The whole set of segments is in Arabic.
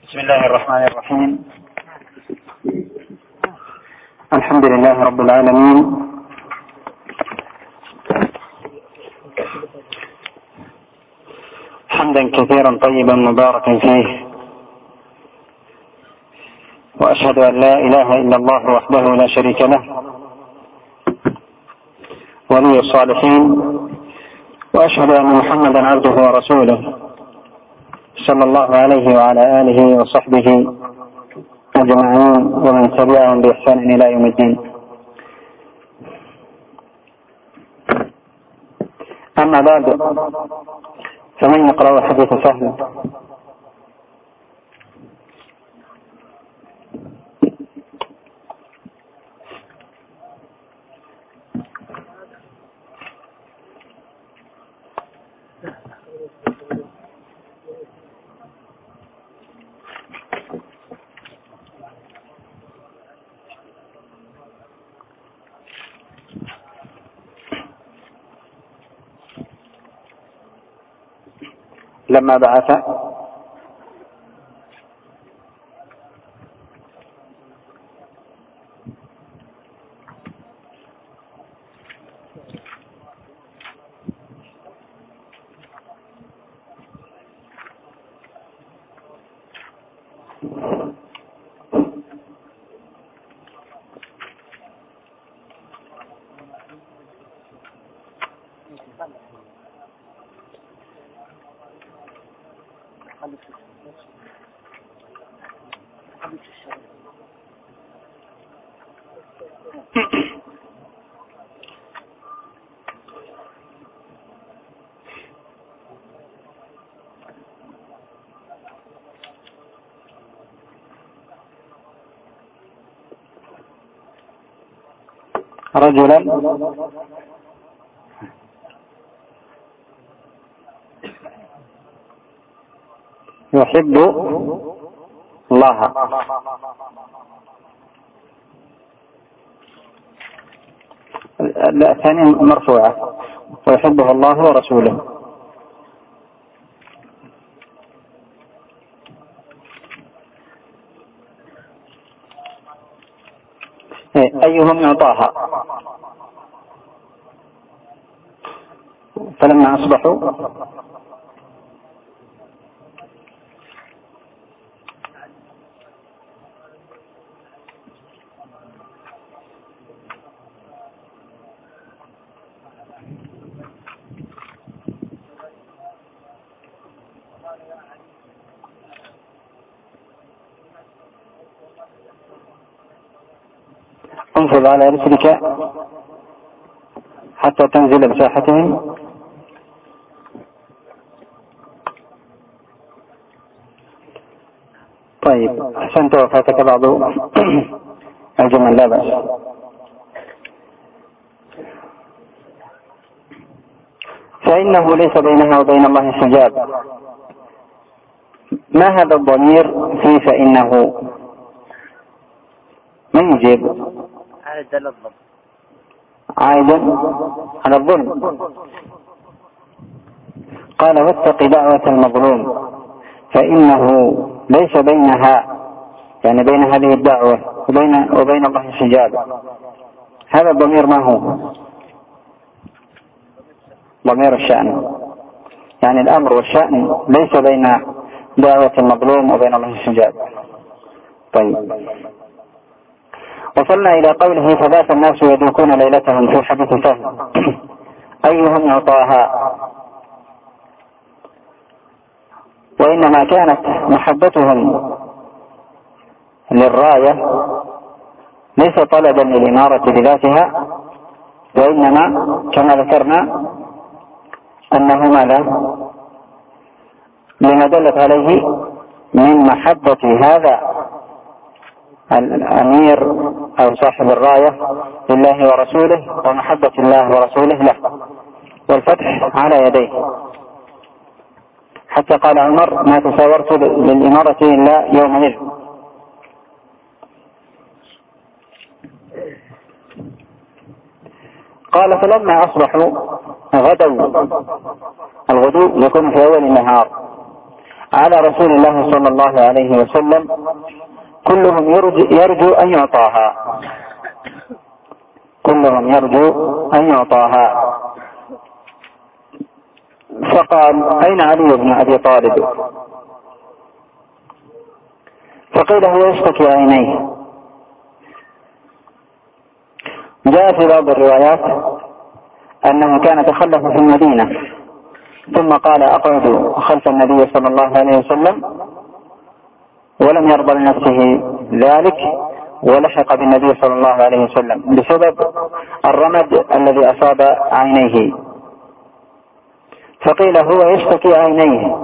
بسم الله الرحمن الرحيم. الحمد لله رب العالمين، حمدا كثيرا طيبا مباركا فيه، وأشهد أن لا إله إلا الله وحده لا شريك له ولي الصالحين، وأشهد أن محمدا عبده ورسوله صلى الله عليه وعلى آله وصحبه أجمعين ومن تبعهم بإحسان إلى يوم الدين. أما بعد، فمن يقرأ حديث سهل؟ لما بعث رجلا يحب الله. الثانية مرفوعة، ويحبه الله ورسوله. أيهم يعطاها؟ فلما أصبحوا انفض على رسلك حتى تنزل بساحتهم. طيب، أحسنت وفاتك بعض الجمل، لا بأس. فإنه ليس بينها وبين الله حجاب. ما هذا الضمير في فإنه؟ من يجيب؟ عائدا على الظلم. قال: واتق دعوة المظلوم، فإنه ليس بينها، يعني بين هذه الدعوة وبين الله حجاب. هذا الضمير ما هو؟ ضمير الشأن، يعني الأمر والشأن ليس بين دعوة المظلوم وبين الله حجاب. طيب، وصلنا إلى قوله: فبات الناس يدوكون ليلتهم في حديث سهل. أيهم يعطاها؟ وإنما كانت محبتهم للراية ليس طلبا للإمارة بذاتها، وإنما كما ذكرنا أنه ماذا؟ لما دلت عليه من محبة هذا الأمير أو صاحب الراية لله ورسوله، ومحبة الله ورسوله له، والفتح على يديه. حتى قال عمر: ما تساورت للإمارة إلا يومئذ. قال: فلما أصبحوا غدوا. الغدو يكون في أول النهار. على رسول الله صلى الله عليه وسلم كلهم يرجو أن يعطاها، كلهم يرجو أن يعطاها. فقال: أين علي بن أبي طالب؟ فقيل: هو يشتكي عينيه. جاء في بعض الروايات أنه كان تخلف في المدينة ثم قال: أقعد خلف النبي صلى الله عليه وسلم، ولم يرضى لنفسه ذلك ولحق بالنبي صلى الله عليه وسلم بسبب الرمد الذي أصاب عينيه. فقيل: هو يشتكي عينيه.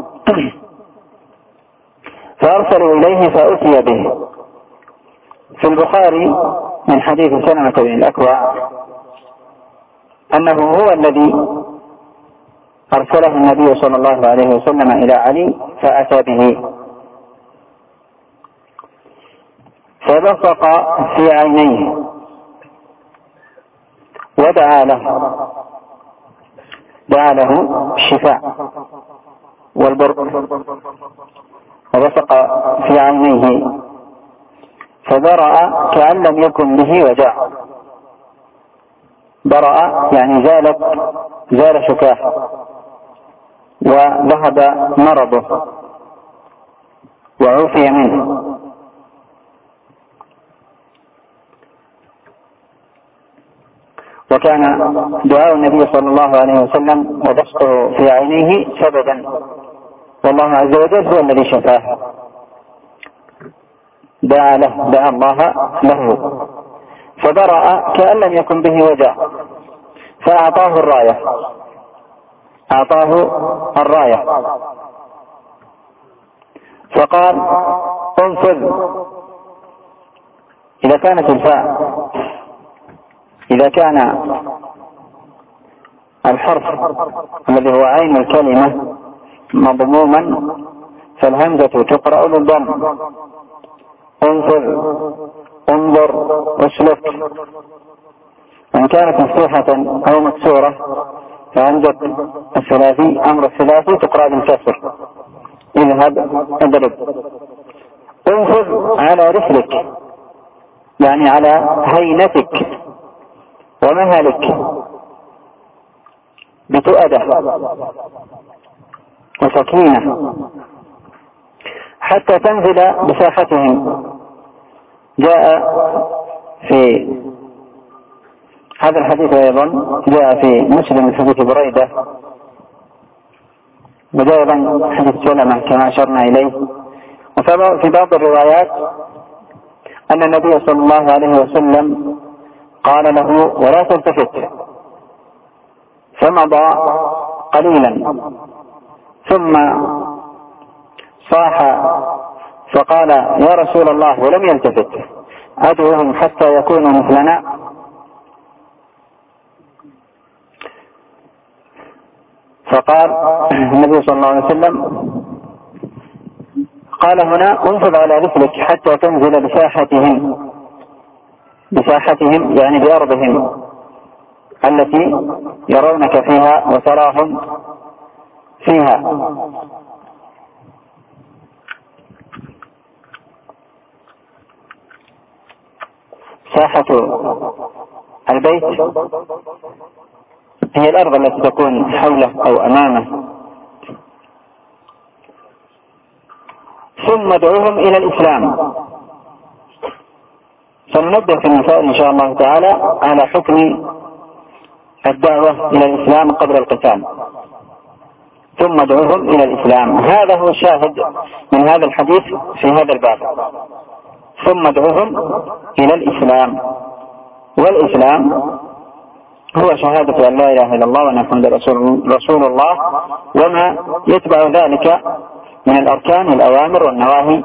فأرسلوا إليه فأتي به. في البخاري من حديث سلمة بن الأكوع أنه هو الذي أرسله النبي صلى الله عليه وسلم إلى علي فأتى به، فبصق في عينيه ودعا له، دعا له الشفاء والبرء، وبصق في عينيه فبرأ كأن لم يكن به وجع. برأ يعني زال شكاه وذهب مرضه وعوفي منه. وكان دعاء النبي صلى الله عليه وسلم وبسطه في عينيه سببا، والله عز وجل هو الذي شفاه. دعا الله له فبرأ كأن لم يكن به وجع، فأعطاه الراية فقال: انفذ. إذا كانت الفاء، إذا كان الحرف الذي هو عين الكلمة مضموما فالهمزة تقرأ بالضم: انفذ، انظر، اسلك. وإن كانت مفتوحة أو مكسورة فهمزة الثلاثي أمر الثلاثي تقرأ بالكسر: اذهب، اضرب. انفذ على رسلك يعني على هينتك ومهلك بتؤدة وسكينة حتى تنزل بساحتهم. جاء في هذا الحديث أيضا جاء في مسلم من حديث بريدة، وجاء أيضا حديث سلمة كما أشرنا إليه. وفي بعض الروايات أن النبي صلى الله عليه وسلم قال له: ولا تلتفت. فمضى قليلا ثم صاح فقال: يا رسول الله، ولم يلتفت، أدعوهم حتى يكونوا مثلنا. فقال النبي صلى الله عليه وسلم: قال هنا: انفذ على رسلك حتى تنزل بساحتهم يعني بأرضهم التي يرونك فيها وتراهم فيها. ساحة البيت هي الأرض التي تكون حوله أو أمامه. ثم ادعوهم إلى الإسلام. سننبه في المسائل إن شاء الله تعالى على حكم الدعوة إلى الإسلام قبل القتال. ثم ادعوهم إلى الإسلام، هذا هو الشاهد من هذا الحديث في هذا الباب. ثم ادعوهم إلى الإسلام، والإسلام هو شهادة أن لا إله إلا الله وأن محمدا رسول الله، وما يتبع ذلك من الأركان الأوامر والنواهي.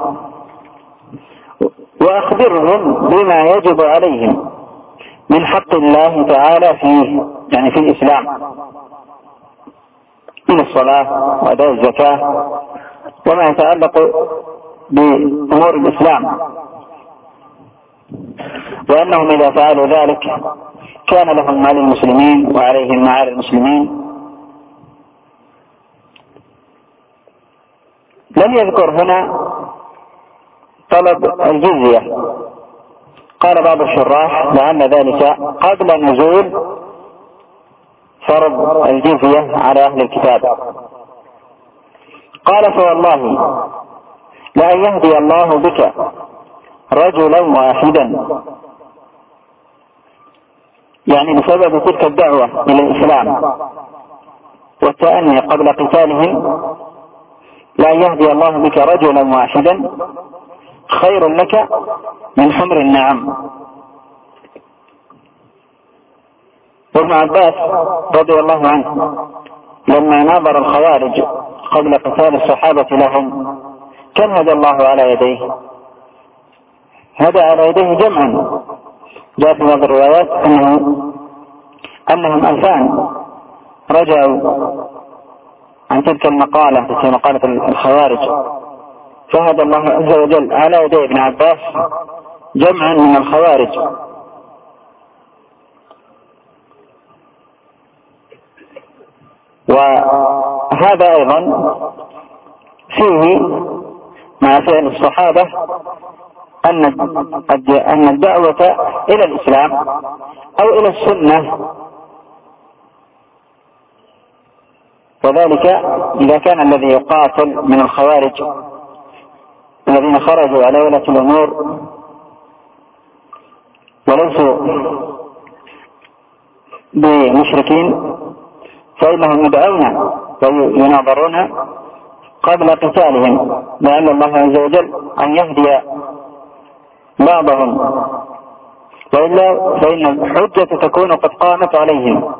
وأخبرهم بما يجب عليهم من حق الله تعالى فيه، يعني في الإسلام، من الصلاة وأداء الزكاة وما يتعلق بأمور الإسلام، وأنهم إذا فعلوا ذلك كان لهم ما للمسلمين وعليهم ما على المسلمين. لم يذكر هنا طلب الجزية. قال بعض الشراح لعل ذلك قبل نزول فرض الجزية على أهل الكتاب. قال فوالله لأن يهدي الله بك رجلا واحدا، يعني بسبب تلك الدعوة إلى الإسلام والتأني قبل قتالهم، لأن يهدي الله بك رجلا واحدا خير لك من حمر النعم. وابن عباس رضي الله عنه لما ناظر الخوارج قبل قتال الصحابة لهم كان هدى الله على يديه، هدى على يديه جمعا. جاء في بعض الروايات أنهم 2000 رجعوا عن تلك المقالة في مقالة الخوارج، فهدى الله عز وجل على يدي ابن عباس جمعا من الخوارج. وهذا أيضا فيه مع فعل الصحابة أن الدعوة إلى الإسلام أو إلى السنة، وذلك إذا كان الذي يقاتل من الخوارج الذين خرجوا على ولاة الأمور وليسوا بمشركين، فإنهم يدعون ويناظرون قبل قتالهم، لعل الله عز وجل أن يهدي بعضهم، وإلا فإن الحجة تكون قد قامت عليهم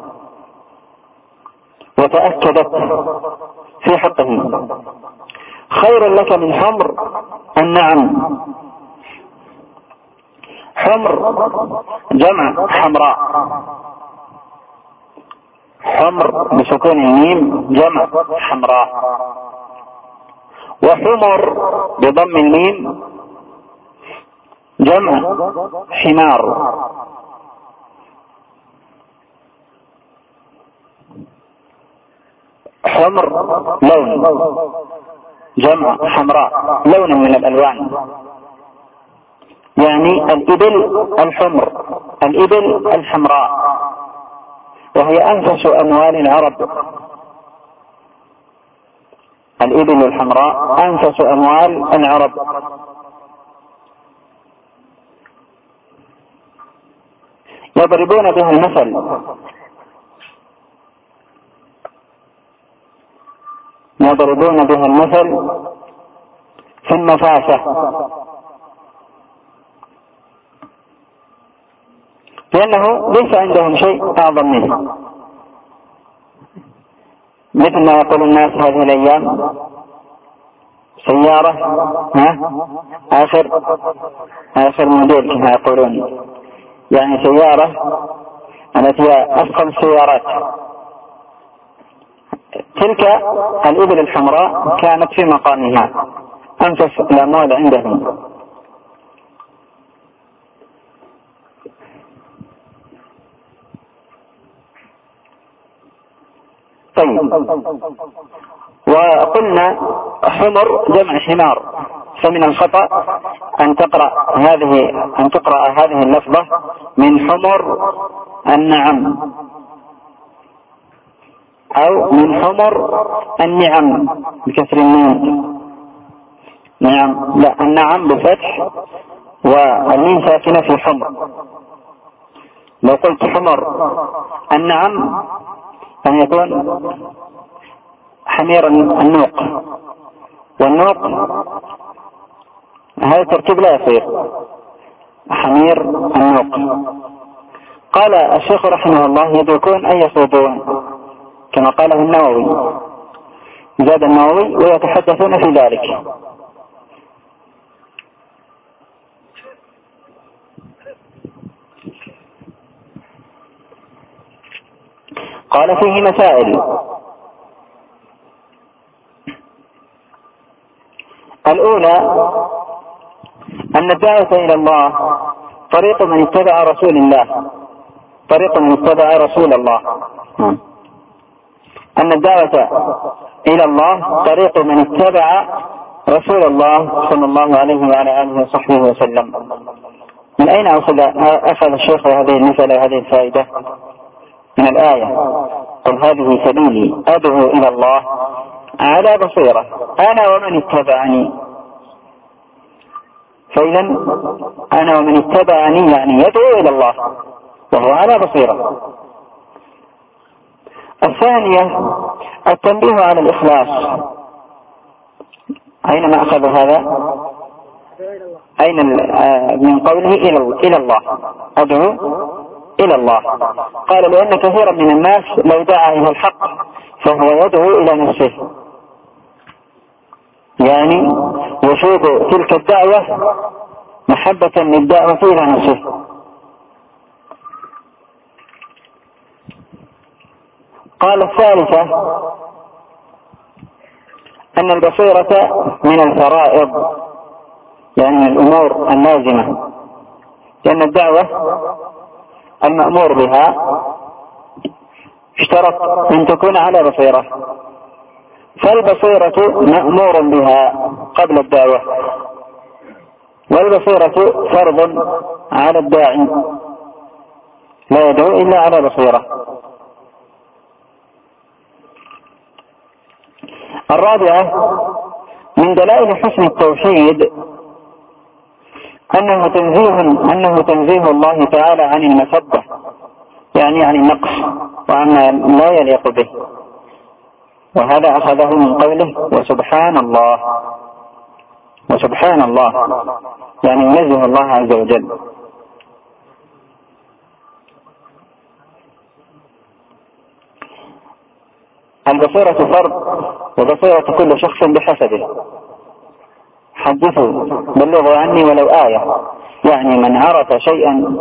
وتأكدت في حقهم. خير لك من حمر النعم. حمر جمع حمراء، حمر بسكون الميم جمع حمراء، وحمر بضم الميم جمع حمار. حمر لون جمع حمراء، لون من الألوان، يعني الإبل الحمر، الإبل الحمراء، وهي أنفس أموال العرب. الإبل الحمراء أنفس أموال العرب. يضربون بها المثل، يضربون بها المثل في النفاسة، لأنه ليس عندهم شيء أعظم منه، مثل ما يقول الناس هذه الأيام سيارة آخر موديل كما يقولون، يعني سيارة التي هي أفخم السيارات. تلك الإبل الحمراء كانت في مقامها أنفس الأموال عندهم. طيب، وقلنا حمر جمع حمار، فمن الخطأ أن تقرأ هذه اللفظة من حمر النعم أو من حمر النعم بكسر النون. نعم، لا، النعم بفتح والميم ساكنة في حمر. لو قلت حمر النعم أن يكون حمير النوق، والنوق هذا التركيب لا يصير حمير النوق. قال الشيخ رحمه الله يدركون أن يصوبون كما قاله النووي، زاد النووي ويتحدثون في ذلك. قال فيه مسائل. الأولى أن الدعوة إلى الله طريق من اتبع رسول الله، طريق من اتبع رسول الله. أن الدعوة إلى الله طريق من اتبع رسول الله صلى الله عليه وعلى آله وصحبه وسلم. من أين أخذ الشيخ هذه المسألة وهذه الفائدة؟ من الآية: قل هذه سبيلي أدعو إلى الله على بصيرة أنا ومن اتبعني. فإذا أنا ومن اتبعني يعني يدعو إلى الله وهو على بصيرة. الثانية التنبيه على الإخلاص. أينما أخذ هذا؟ أين من قوله إلى الله، أدعو إلى الله. قال لأن كثيرا من الناس لو دعا إلى الحق فهو يدعو إلى نفسه، يعني يشوق تلك الدعوة محبة للدعوة إلى نفسه. قال الثالثة أن البصيرة من الفرائض، يعني من الأمور اللازمة، لأن الدعوة المأمور بها اشترط أن تكون على بصيرة، فالبصيرة مأمور بها قبل الدعوة، والبصيرة فرض على الداعي لا يدعو إلا على بصيرة. الرابعة من دلائل حسن التوحيد أنه تنزيه الله تعالى عن المسبة، يعني عن النقص وعما لا يليق به، وهذا أخذه من قوله وسبحان الله. وسبحان الله يعني ينزه الله عز وجل. البصيرة فرض، وبصيرة كل شخص بحسبه. حدثوا بلغوا عني ولو آية، يعني من عرف شيئا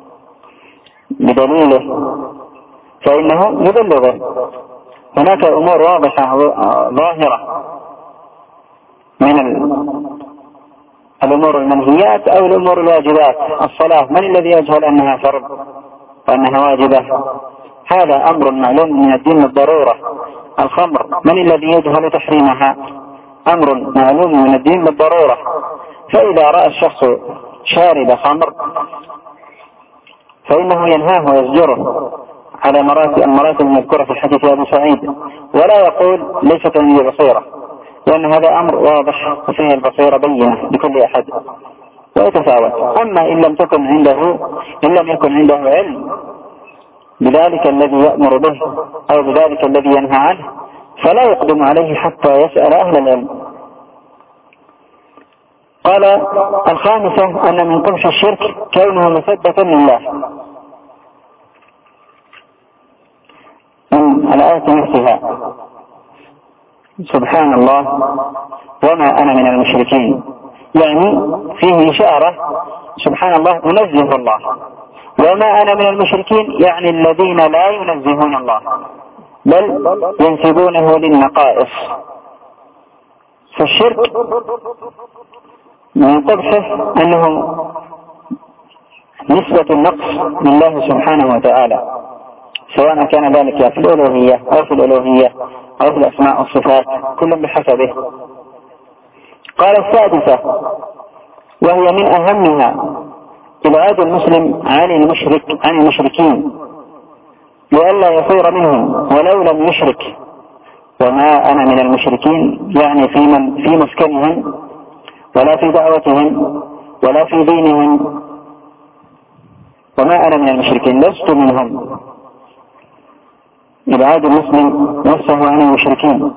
بدليله فإنه يبلغه. هناك أمور واضحة ظاهرة من الأمور المنهيات أو الأمور الواجبات. الصلاة من الذي يجهل أنها فرض وأنها واجبة؟ هذا أمر معلوم من الدين بالضرورة. الخمر من الذي يجهل تحريمها؟ أمر معلوم من الدين بالضرورة. فإذا رأى الشخص شارب خمر فإنه ينهاه ويزجره على المراتب المذكورة في حديث أبي سعيد، ولا يقول ليست عندي بصيرة، لأن هذا أمر واضح وفيه البصيرة بينة لكل أحد ويتفاوت. أما إن لم يكن عنده علم بذلك الذي يأمر به أو بذلك الذي ينهى عنه فلا يقدم عليه حتى يسأل أهل العلم. قال الخامسة أن من قبح الشرك كونه مثبتا لله. من الآية نفسها سبحان الله وما أنا من المشركين، يعني فيه إشارة سبحان الله أنزه الله، وما أنا من المشركين يعني الذين لا ينزهون الله بل ينسبونه للنقائص. فالشرك من قبحه أنه نسبة النقص لله سبحانه وتعالى، سواء كان ذلك في الألوهية أو في الألوهية أو في الأسماء والصفات، كل بحسبه. قال السادسة وهي من أهمها إبعاد المسلم عن المشركين لئلا يصير منهم ولو لم يشرك. وما أنا من المشركين يعني في مسكنهم ولا في دعوتهم ولا في دينهم. وما أنا من المشركين لست منهم. إبعاد المسلم نفسه عن المشركين،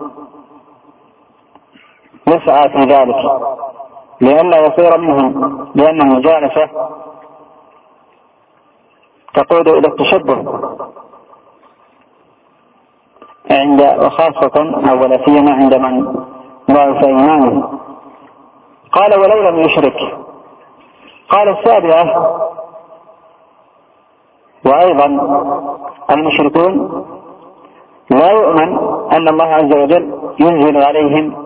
يسعى في ذلك لئلا يصير منهم، لأن المجالسة تقود إلى التشبه وخاصة أو ولا سيما عند من ضعف إيمانه. قال ولو لم يشرك. قال السابعة وأيضا المشركون لا يؤمن أن الله عز وجل ينزل عليهم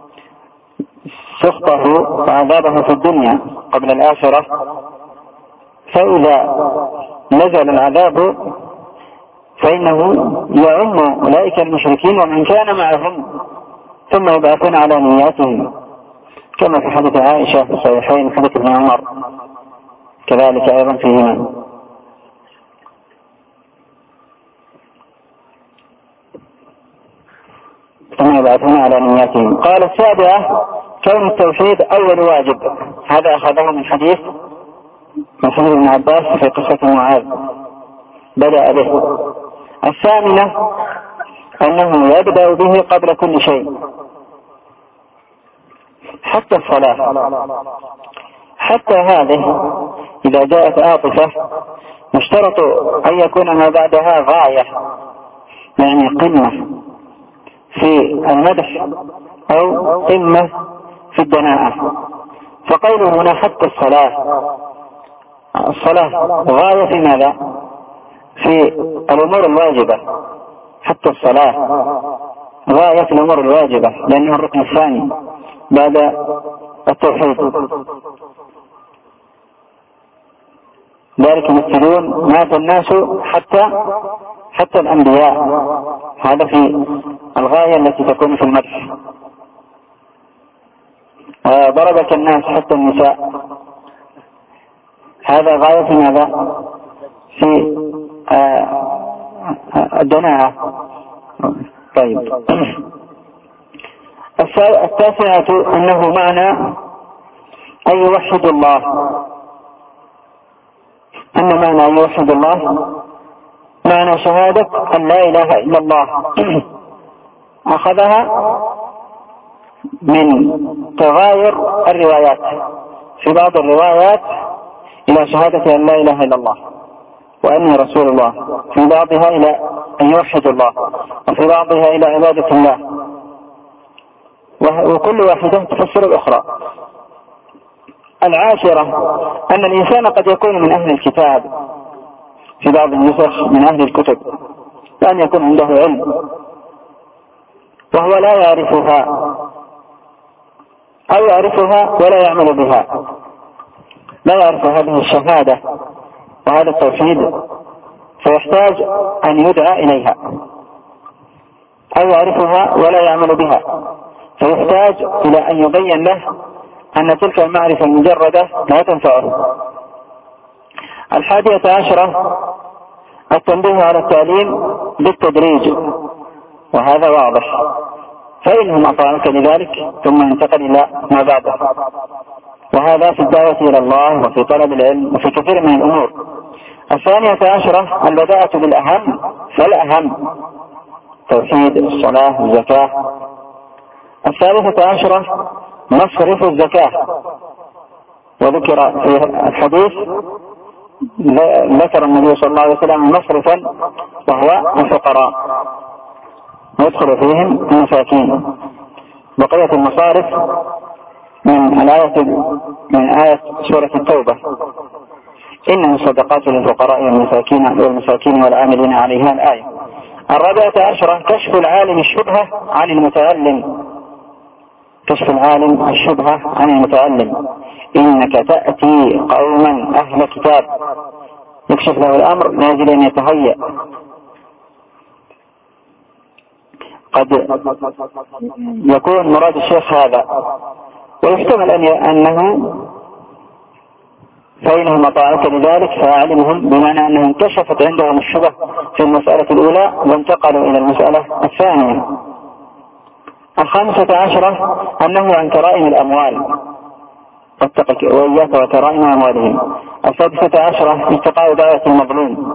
سخطه وعذابه في الدنيا قبل الآخرة، فإذا نزل العذاب فإنه يعم أولئك المشركين ومن كان معهم ثم يبعثون على نياتهم. كما في حديث عائشة في الصحيحين، حديث ابن عمر كذلك أيضا فيهما. ثم يبعثون على نياتهم. قال السابعة كون التوحيد أول واجب، هذا أخذه من حديث ابن عباس في قصة معاذ بدأ به. الثامنة أنه يبدأ به قبل كل شيء، حتى الصلاة. حتى هذه إذا جاءت عاطفة يشترط أن يكون ما بعدها غاية، يعني قمة في المدح أو قمة في الدناءة. فقوله هنا حتى الصلاة غاية في ماذا؟ في الأمور الواجبة. حتى الصلاة غاية في الأمور الواجبة لأنه الركن الثاني بعد التوحيد. ذلك يمثلون مات الناس حتى الأنبياء، هذا في الغاية التي تكون في المدح. ضربك الناس حتى النساء، هذا غاية في ماذا؟ في الدناءة. طيب. التاسعة أنه معنى أن يوحد الله، أن معنى أن يوحد الله معنى شهادة أن لا إله إلا الله. أخذها من تغاير الروايات، في بعض الروايات إلى شهادة أن لا إله إلا الله وأني رسول الله، في بعضها إلى أن يوحد الله، وفي بعضها إلى عبادة الله، وكل واحدة تفسر الأخرى. العاشرة أن الإنسان قد يكون من أهل الكتاب في بعض النسخ من أهل الكتب، وأن يكون عنده علم وهو لا يعرفها أو يعرفها ولا يعمل بها، لا يعرف هذه الشهادة وهذا التوحيد، فيحتاج أن يدعى إليها، أو يعرفها ولا يعمل بها، فيحتاج إلى أن يبين له أن تلك المعرفة المجردة لا تنفعه. 11 التنبيه على التعليم بالتدريج، وهذا واضح، فإنهم أطاعوك لذلك ثم ينتقل إلى ما بعده، وهذا في الدعوة إلى الله وفي طلب العلم وفي كثير من الأمور. 12 البداءة بالأهم فالأهم، توحيد، الصلاة، الزكاة. 13 مصرف الزكاة، وذكر في الحديث ذكر النبي صلى الله عليه وسلم مصرفا وهو الفقراء يدخل فيهم المساكين. بقية المصارف من آية سورة التوبة، إنما الصدقات للفقراء والمساكين والعاملين عليها الآية. 14 كشف العالم الشبهة عن المتعلم، كشف العالم الشبهة عن المتعلم. إنك تأتي قوما أهل كتاب، يكشف له الأمر نازل أن يتهيأ. قد يكون مراد الشيخ هذا، ويحتمل أنه فإنهم أطاعوك لذلك فأعلمهم، بمعنى أنهم انكشفت عندهم الشبهة في المسألة الأولى وانتقلوا إلى المسألة الثانية. 15 أنه عن كرائم الأموال، واتقك وإياك وكرائم أموالهم. 16 استقاء دعوة المظلوم.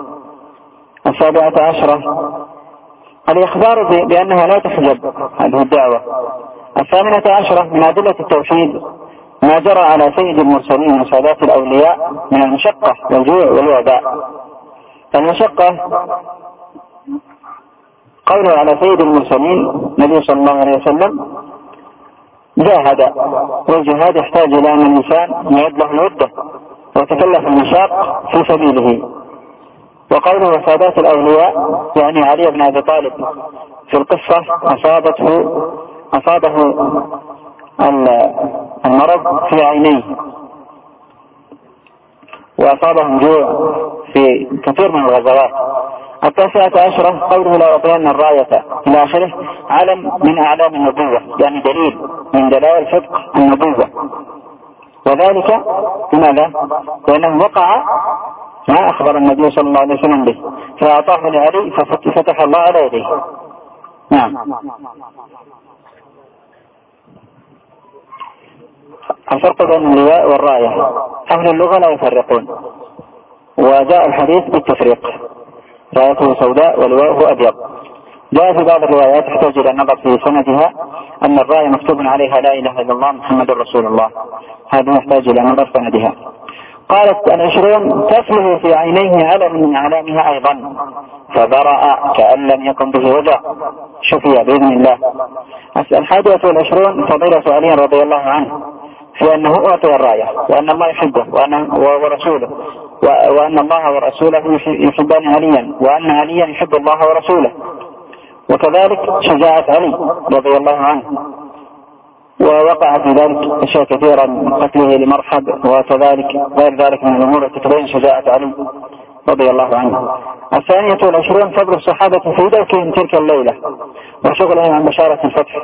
17 الإخبار بأنها لا تحجب هذه الدعوة. 18 من أدلة التوحيد ما جرى على سيد المرسلين وسادات الأولياء من المشقة والجوع والوباء. المشقة قوله على سيد المرسلين النبي صلى الله عليه وسلم جاهد، والجهاد يحتاج إلى أن الإنسان يعد له العدة ويتكلف المشاق في سبيله. وقوله وسادات الأولياء يعني علي بن أبي طالب في القصة أصابه المرض في عينيه، وأصابهم جوع في كثير من الغزوات، 19 قوله لا يعطين الراية إلى آخره علم من أعلام النبوة، يعني دليل من دلائل صدق النبوة، وذلك لماذا؟ لأنه وقع ما أخبر النبي صلى الله عليه وسلم به فأعطاه لعلي ففتح الله على يديه. نعم. الفرق بين اللواء والراية، أهل اللغة لا يفرقون، وجاء الحديث بالتفريق، رايته سوداء ولواءه أبيض. جاء في بعض الروايات تحتاج إلى النظر في سندها أن الراية مكتوب عليها لا إله إلا الله محمد رسول الله، هذا يحتاج إلى نظر سندها. قالت 20 تسله في عينيه علم من أعلامها أيضا فبرأ كأن لم يكن به وجع، شفي بإذن الله. 21 فضيلة علي رضي الله عنه في أنه أعطي الراية، وأن الله يحبه ورسوله، وأن الله ورسوله يحبان عليا، وأن عليا يحب الله ورسوله، وكذلك شجاعة علي رضي الله عنه، ووقع في ذلك أشياء كثيرة من قتله لمرحب، وكذلك غير ذلك من الأمور التي تبين شجاعة علي رضي الله عنه. 22 فضل الصحابة في دوكهم تلك الليلة وشغلهم عن بشارة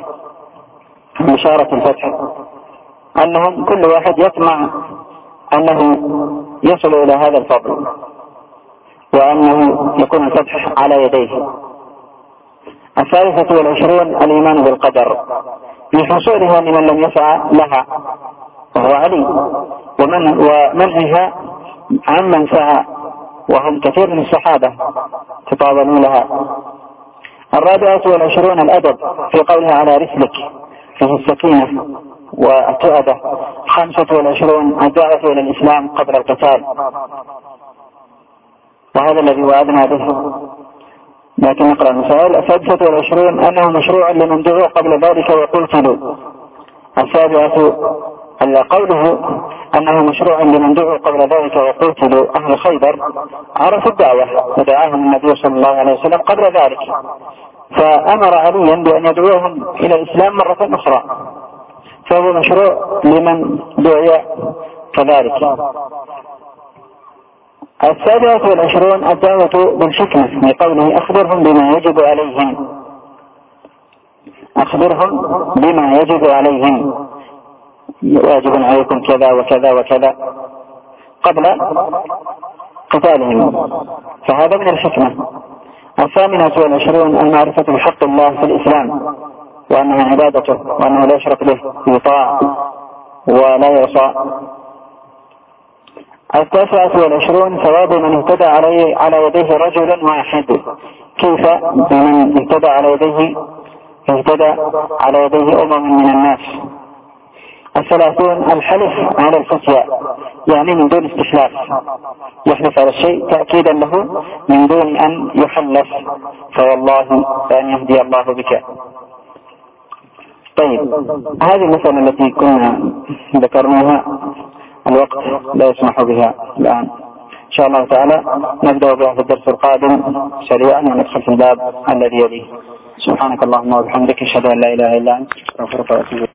الفتح، أنهم كل واحد يطمع أنه يصل إلى هذا الفضل وأنه يكون الفتح على يديه. 23 الإيمان بالقدر بحصولها لمن لم يسعى لها وهو علي، ومنعها عمن سعى وهم كثير من الصحابة تطاولوا لها. 24 الأدب في قولها على رسلك فيه السكينة والتؤدة. 25 الدعوة إلى الإسلام قبل القتال، وهذا الذي وعدنا به، لكن نقرأ المسائل. 26 أنه مشروع لمن دعوا قبل ذلك وقتلوا. 7 قوله أنه مشروع لمن دعوا قبل ذلك وقتلوا أهل خيبر عرفوا الدعوة ودعاهم النبي صلى الله عليه وسلم قبل ذلك، فأمر عليا بأن يدعوهم إلى الإسلام مرة أخرى، فهو مشروع لمن دعي كذلك. 27 الدعوة بالحكمة بقوله أخبرهم بما يجب عليهم واجب عليكم كذا وكذا وكذا قبل قتالهم، فهذا من الحكمة. 28 المعرفة بحق الله في الإسلام وأنها عبادته وأنه لا يشرك به، يطاع ولا يعصى. 29 ثواب من اهتدى على يديه رجل واحد، كيف من اهتدى على يديه أمم من الناس. 30 الحلف على الفتيا، يعني من دون استحلاف، يحلف على الشيء تأكيدا له من دون أن يحلف، فوالله أن يهدي الله بك. طيب، هذه المسألة التي كنا ذكرناها الوقت لا يسمح بها الآن، إن شاء الله تعالى نبدأ بها في الدرس القادم سريعا وندخل في الباب الذي يليه. سبحانك اللهم وبحمدك أشهد أن لا إله إلا أنت أستغفرك وأتوب إليك.